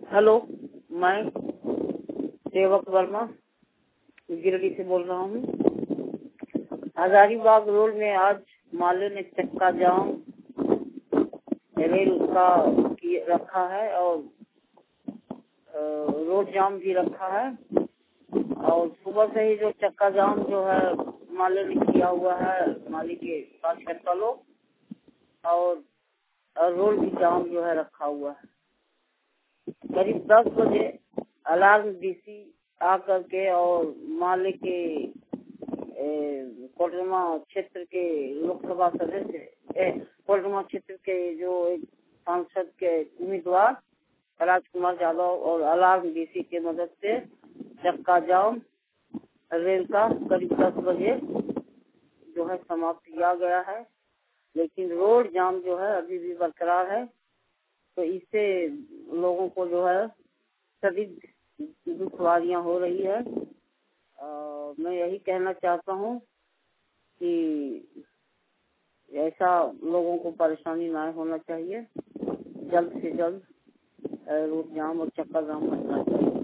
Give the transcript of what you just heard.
Hello, मैं सेवक वर्मा गिरडी से बोल रहा हूँ। हजारीबाग रोड में आज माले ने चक्का जाम रेल का रखा है और रोड जाम भी रखा है। और सुबह से ही जो चक्का जाम जो है माले ने किया हुआ है, माले के 5 चक्का लोग, और रोड भी जाम जो है रखा हुआ है। करीब 10 बजे अलार्म डीसी आकर के और माले के कोडरमा क्षेत्र के लोकसभा सदस्य कोडरमा क्षेत्र के जो एक सांसद के उम्मीदवार राजकुमार यादव और अलार्म डीसी के मदद से चक्का जाम रेल का करीब 10 बजे जो है समाप्त किया गया है। लेकिन रोड जाम जो है अभी भी बरकरार है, तो इससे लोगों को जो है शदीद दुश्वारियां हो रही है। मैं यही कहना चाहता हूँ कि ऐसा लोगों को परेशानी ना होना चाहिए। जल्द से जल्द रोड जाम और चक्का जाम हटना चाहिए।